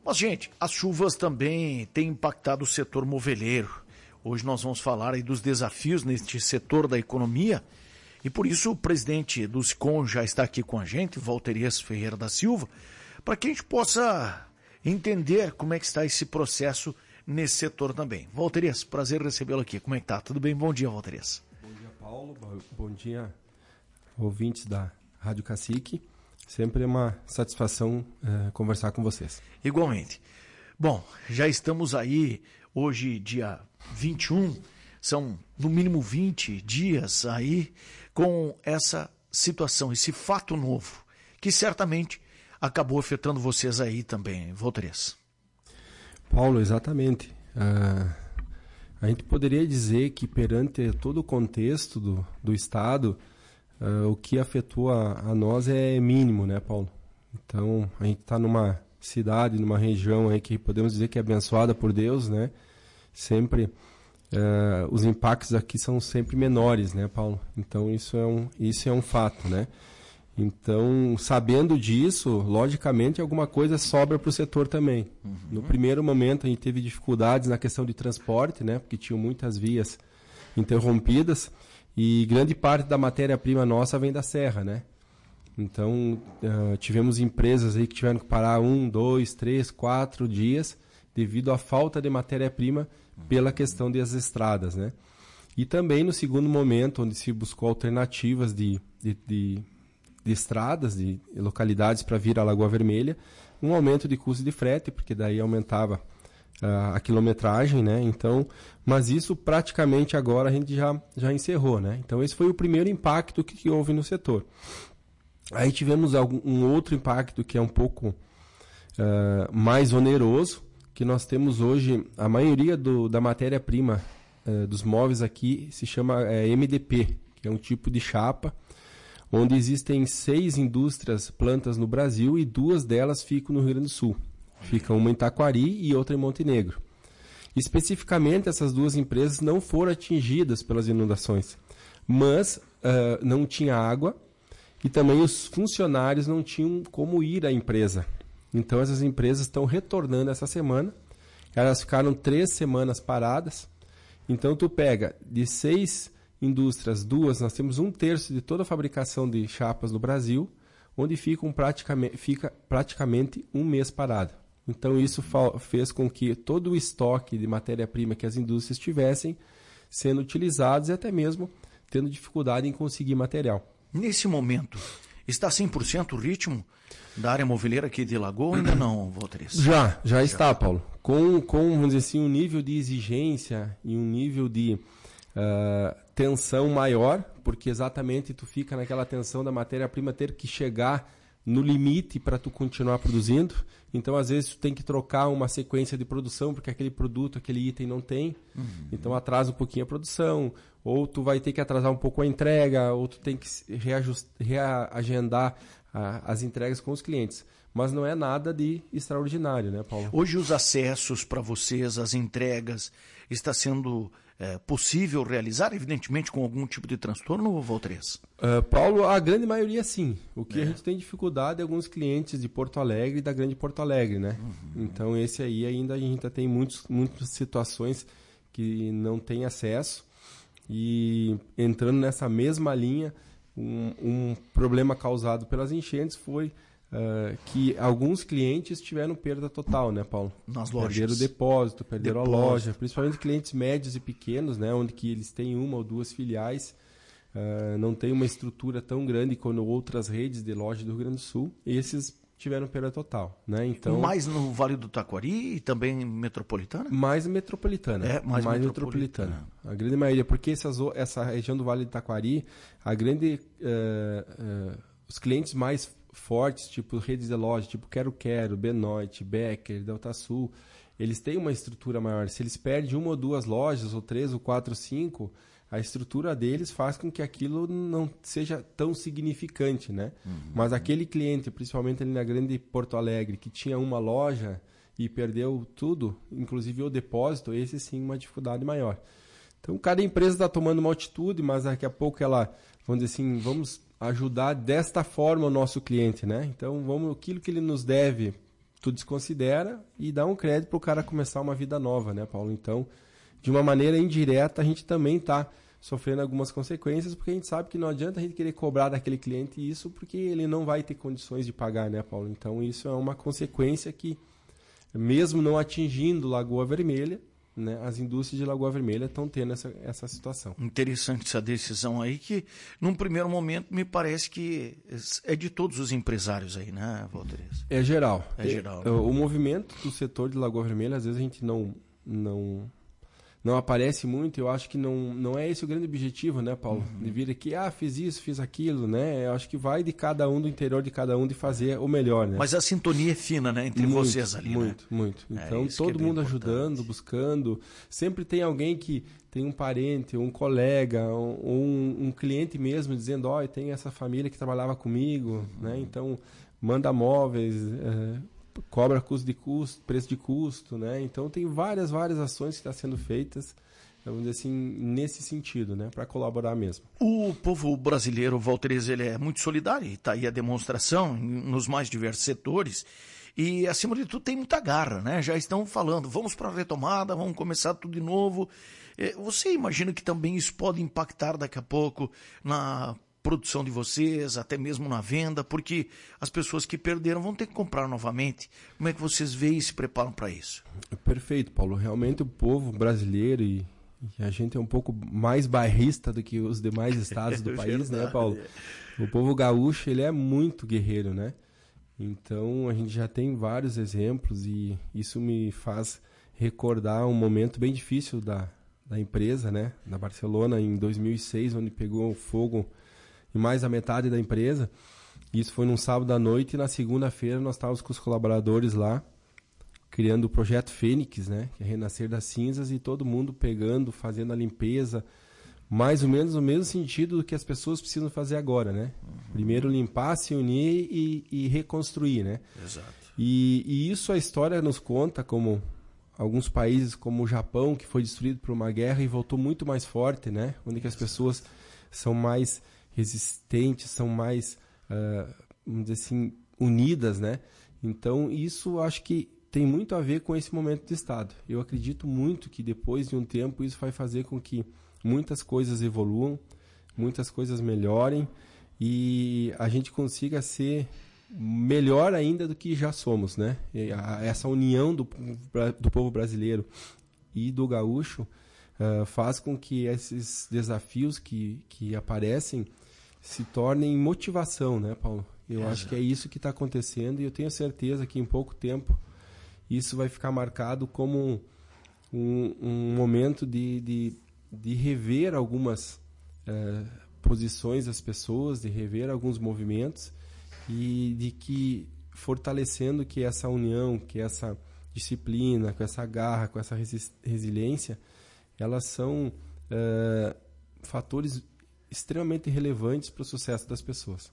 Mas, gente, as chuvas também têm impactado o setor moveleiro. Hoje nós vamos falar aí dos desafios neste setor da economia e por isso o presidente do SICOM já está aqui com a gente, Valterias Ferreira da Silva, para que a gente possa entender como é que está esse processo nesse setor também. Valterias, prazer recebê-lo aqui. Como é que tá? Tudo bem? Bom dia, Valterias. Bom dia, Paulo. Bom dia, ouvintes da Rádio Cacique. Sempre é uma satisfação conversar com vocês. Igualmente. Bom, já estamos aí, hoje dia 21, são no mínimo 20 dias aí com essa situação, esse fato novo, que certamente acabou afetando vocês aí também, Valterias. Paulo, exatamente. A gente poderia dizer que perante todo o contexto do Estado, o que afetou a nós é mínimo, né, Paulo? Então, a gente está numa cidade, numa região aí que podemos dizer que é abençoada por Deus, né? Sempre, os impactos aqui são sempre menores, né, Paulo? Então, isso é um fato, né? Então, sabendo disso, logicamente, alguma coisa sobra para o setor também. Uhum. No primeiro momento, a gente teve dificuldades na questão de transporte, né? Porque tinham muitas vias interrompidas. E grande parte da matéria-prima nossa vem da serra, né? Então, tivemos empresas aí que tiveram que parar 1, 2, 3, 4 dias devido à falta de matéria-prima pela questão das estradas, né? E também no segundo momento, onde se buscou alternativas de estradas, de localidades para vir à Lagoa Vermelha, um aumento de custo de frete, porque daí aumentava a quilometragem, né? Então, mas isso praticamente agora a gente já encerrou, né? Então esse foi o primeiro impacto que houve no setor. Aí tivemos um outro impacto que é um pouco mais oneroso, que nós temos hoje, a maioria da matéria-prima dos móveis aqui se chama MDP, que é um tipo de chapa, onde existem 6 indústrias, plantas no Brasil e 2 delas ficam no Rio Grande do Sul. Fica uma em Taquari e outra em Montenegro. Especificamente, essas 2 empresas não foram atingidas pelas inundações, mas não tinha água e também os funcionários não tinham como ir à empresa. Então, essas empresas estão retornando essa semana. Elas ficaram 3 semanas paradas. Então, tu pega de 6 indústrias, 2, nós temos 1/3 de toda a fabricação de chapas no Brasil, onde fica praticamente um mês parado. Então isso fez com que todo o estoque de matéria-prima que as indústrias tivessem sendo utilizados e até mesmo tendo dificuldade em conseguir material. Nesse momento, está 100% o ritmo da área moveleira aqui de Lagoa ou ainda não, Valterias? Já está, Paulo. Com, vamos dizer assim, um nível de exigência e um nível de tensão maior, porque exatamente tu fica naquela tensão da matéria-prima ter que chegar no limite para tu continuar produzindo. Então, às vezes, tu tem que trocar uma sequência de produção, porque aquele produto, aquele item não tem. Uhum. Então, atrasa um pouquinho a produção, ou tu vai ter que atrasar um pouco a entrega, ou tu tem que reagendar as entregas com os clientes. Mas não é nada de extraordinário, né, Paulo? Hoje os acessos para vocês, as entregas, está sendo possível realizar, evidentemente com algum tipo de transtorno, Valterias? Paulo, a grande maioria sim. O que a gente tem dificuldade é alguns clientes de Porto Alegre e da Grande Porto Alegre, né? Uhum. Então esse aí ainda a gente tem muitas situações que não tem acesso. E entrando nessa mesma linha, um problema causado pelas enchentes foi que alguns clientes tiveram perda total, né, Paulo? Nas lojas. Perderam o depósito, perderam a loja, principalmente clientes médios e pequenos, né, onde que eles têm 1 ou 2 filiais, não tem uma estrutura tão grande quanto outras redes de loja do Rio Grande do Sul. Esses tiveram perda total, né? Então, mais no Vale do Taquari e também metropolitana? Mais metropolitana. Mais metropolitana. A grande maioria, porque essa região do Vale do Taquari, os clientes mais fortes, tipo redes de loja, tipo Quero, Benoit, Becker, Delta Sul, eles têm uma estrutura maior. Se eles perdem 1 ou 2 lojas, ou 3, ou 4, 5, a estrutura deles faz com que aquilo não seja tão significante, né? Uhum. Mas aquele cliente, principalmente ali na Grande Porto Alegre, que tinha uma loja e perdeu tudo, inclusive o depósito, esse sim uma dificuldade maior. Então, cada empresa está tomando uma atitude, mas daqui a pouco ela, vamos dizer assim, vamos ajudar desta forma o nosso cliente, né? Então, aquilo que ele nos deve tu desconsidera e dá um crédito para o cara começar uma vida nova, né, Paulo? Então, de uma maneira indireta, a gente também está sofrendo algumas consequências, porque a gente sabe que não adianta a gente querer cobrar daquele cliente isso, porque ele não vai ter condições de pagar, né, Paulo? Então, isso é uma consequência que, mesmo não atingindo Lagoa Vermelha, né, as indústrias de Lagoa Vermelha estão tendo essa situação. Interessante essa decisão aí, que num primeiro momento me parece que é de todos os empresários aí, né, Valteres? É geral. É geral. Né? O movimento do setor de Lagoa Vermelha, às vezes a gente não aparece muito. Eu acho que não é esse o grande objetivo, né, Paulo? De vir aqui, fiz isso, fiz aquilo, né? Eu acho que vai de cada um, do interior de cada um, de fazer o melhor, né? Mas a sintonia é fina, né, entre vocês ali, muito, né? Muito. Então, todo mundo ajudando, buscando. Sempre tem alguém que tem um parente, um colega, um cliente mesmo, dizendo, tem essa família que trabalhava comigo, né? Então, manda móveis, cobra preço de custo, né? Então tem várias ações que estão sendo feitas, vamos dizer assim, nesse sentido, né? Para colaborar mesmo. O povo brasileiro, Valteres, ele é muito solidário, e está aí a demonstração nos mais diversos setores, e acima de tudo tem muita garra, né? Já estão falando, vamos para a retomada, vamos começar tudo de novo. Você imagina que também isso pode impactar daqui a pouco na produção de vocês, até mesmo na venda, porque as pessoas que perderam vão ter que comprar novamente. Como é que vocês veem e se preparam para isso? Perfeito, Paulo. Realmente o povo brasileiro, e a gente é um pouco mais bairrista do que os demais estados do país, né, Paulo? O povo gaúcho, ele é muito guerreiro, né? Então, a gente já tem vários exemplos, e isso me faz recordar um momento bem difícil da empresa, né? Da Barcelona, em 2006, onde pegou fogo e mais da metade da empresa. Isso foi num sábado à noite, e na segunda-feira nós estávamos com os colaboradores lá, criando o projeto Fênix, né, que é Renascer das Cinzas, e todo mundo pegando, fazendo a limpeza, mais ou menos no mesmo sentido do que as pessoas precisam fazer agora, né? Primeiro limpar, se unir e reconstruir, né? Exato. E isso a história nos conta, como alguns países como o Japão, que foi destruído por uma guerra e voltou muito mais forte, né? Onde que as pessoas são mais resistentes, são mais, vamos dizer assim, unidas, né? Então, isso acho que tem muito a ver com esse momento do Estado. Eu acredito muito que depois de um tempo isso vai fazer com que muitas coisas evoluam, muitas coisas melhorem, e a gente consiga ser melhor ainda do que já somos, né? Essa união do povo brasileiro e do gaúcho faz com que esses desafios que aparecem se tornem motivação, né, Paulo? Eu acho que é isso que está acontecendo, e eu tenho certeza que em pouco tempo isso vai ficar marcado como um momento de rever algumas posições das pessoas, de rever alguns movimentos, e de que fortalecendo que essa união, que essa disciplina, com essa garra, com essa resiliência, elas são fatores extremamente relevantes para o sucesso das pessoas.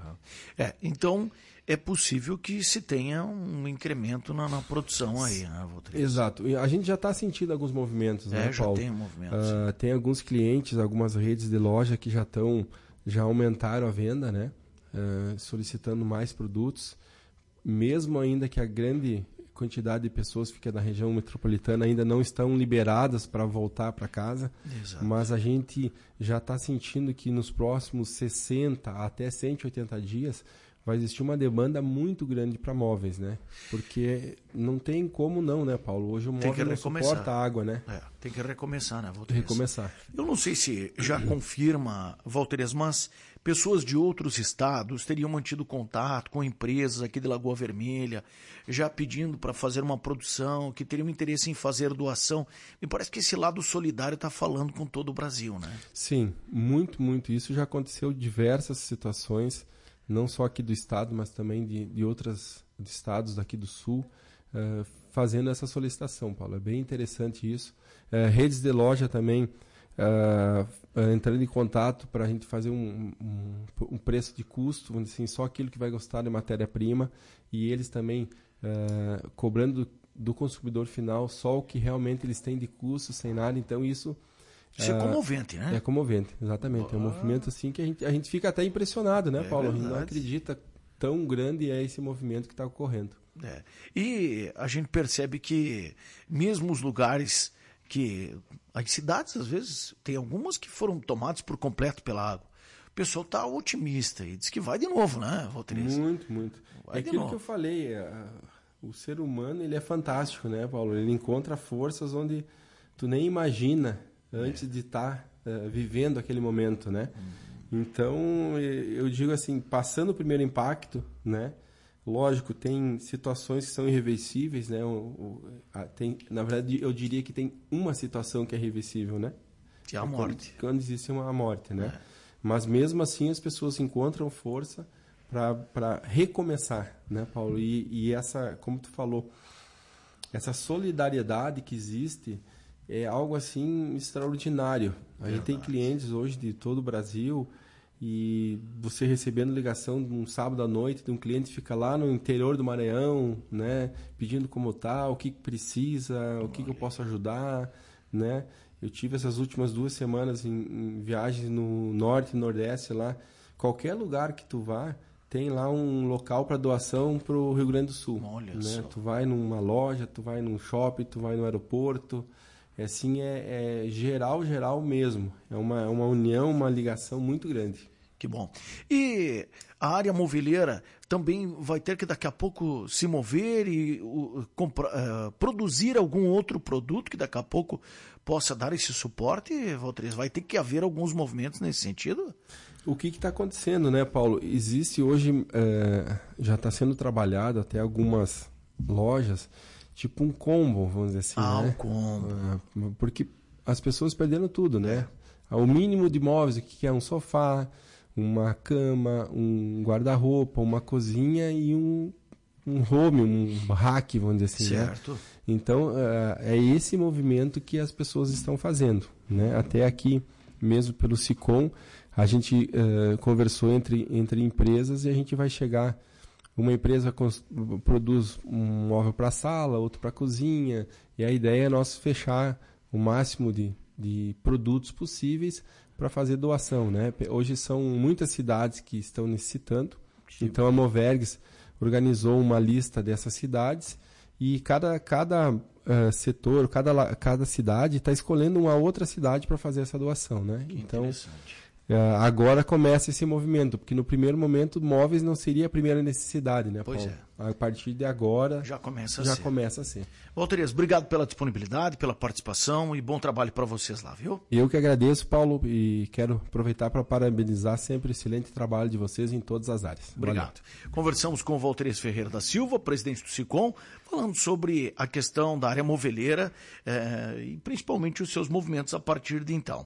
Então é possível que se tenha um incremento na produção aí, né, Valteres? Exato. E a gente já está sentindo alguns movimentos, né, já Paulo? Tem movimentos. Tem alguns clientes, algumas redes de loja que já aumentaram a venda, né? Solicitando mais produtos, mesmo ainda que a grande quantidade de pessoas que fica na região metropolitana ainda não estão liberadas para voltar para casa. Exato. Mas a gente já está sentindo que nos próximos 60 até 180 dias vai existir uma demanda muito grande para móveis, né? Porque não tem como não, né, Paulo? Hoje o móvel não suporta água, né? Tem que recomeçar, né, Valteres? Recomeçar. Eu não sei se já confirma, Valteres, mas pessoas de outros estados teriam mantido contato com empresas aqui de Lagoa Vermelha, já pedindo para fazer uma produção, que teriam interesse em fazer doação. Me parece que esse lado solidário está falando com todo o Brasil, né? Sim, muito, muito. Isso já aconteceu em diversas situações, não só aqui do estado, mas também de outros estados daqui do sul, fazendo essa solicitação, Paulo. É bem interessante isso. Redes de loja também entrando em contato para a gente fazer um preço de custo, vamos dizer assim, só aquilo que vai gostar de matéria-prima, e eles também cobrando do consumidor final só o que realmente eles têm de custo, sem nada. Então isso é comovente, né? É comovente, exatamente. É um movimento assim que a gente fica até impressionado, né, Paulo? A gente não acredita tão grande é esse movimento que está ocorrendo. E a gente percebe que mesmo os lugares as cidades, às vezes, tem algumas que foram tomadas por completo pela água. O pessoal está otimista e diz que vai de novo, né, Valtterias? Muito. É aquilo que eu falei, o ser humano ele é fantástico, né, Paulo? Ele encontra forças onde tu nem imagina antes de estar vivendo aquele momento, né? Então, eu digo assim, passando o primeiro impacto, né? Lógico, tem situações que são irreversíveis, né? Na verdade, eu diria que tem uma situação que é reversível, né? Que é a morte. Quando existe uma morte, né? Mas mesmo assim as pessoas encontram força para recomeçar, né, Paulo? E essa, como tu falou, essa solidariedade que existe é algo assim extraordinário. A gente tem clientes hoje de todo o Brasil. E você recebendo ligação de um sábado à noite de um cliente que fica lá no interior do Maranhão, né, pedindo como tá, o que precisa, o que eu posso ajudar, né? Eu tive essas últimas 2 semanas em viagens no norte e nordeste lá. Qualquer lugar que tu vá, tem lá um local para doação para o Rio Grande do Sul. Olha né? só. Tu vai numa loja, tu vai num shopping, tu vai no aeroporto. Assim, é geral mesmo. É uma união, uma ligação muito grande. Que bom. E a área moveleira também vai ter que daqui a pouco se mover e produzir algum outro produto que daqui a pouco possa dar esse suporte, Valtterias? Vai ter que haver alguns movimentos nesse sentido? O que está acontecendo, né, Paulo? Existe hoje, já está sendo trabalhado até algumas lojas, tipo um combo, vamos dizer assim. Um né? combo. Porque as pessoas perderam tudo, né? O mínimo de móveis, o que é um sofá, uma cama, um guarda-roupa, uma cozinha e um home, um rack, vamos dizer assim. Certo. Né? Então, é esse movimento que as pessoas estão fazendo. Né? Até aqui, mesmo pelo SICOM, a gente conversou entre empresas e a gente vai chegar. Uma empresa produz um móvel para a sala, outro para a cozinha, e a ideia é nós fechar o máximo de produtos possíveis para fazer doação. Né? Hoje são muitas cidades que estão necessitando, então a Movergs organizou uma lista dessas cidades e cada setor, cada cidade está escolhendo uma outra cidade para fazer essa doação. Né? Então, interessante. Agora começa esse movimento, porque no primeiro momento móveis não seria a primeira necessidade, né, Paulo? Pois é. A partir de agora já começa a ser. Valtterias, obrigado pela disponibilidade, pela participação e bom trabalho para vocês lá, viu? Eu que agradeço, Paulo, e quero aproveitar para parabenizar sempre o excelente trabalho de vocês em todas as áreas. Obrigado. Valeu. Conversamos com o Valtterias Ferreira da Silva, presidente do SICOM, falando sobre a questão da área moveleira e principalmente os seus movimentos a partir de então.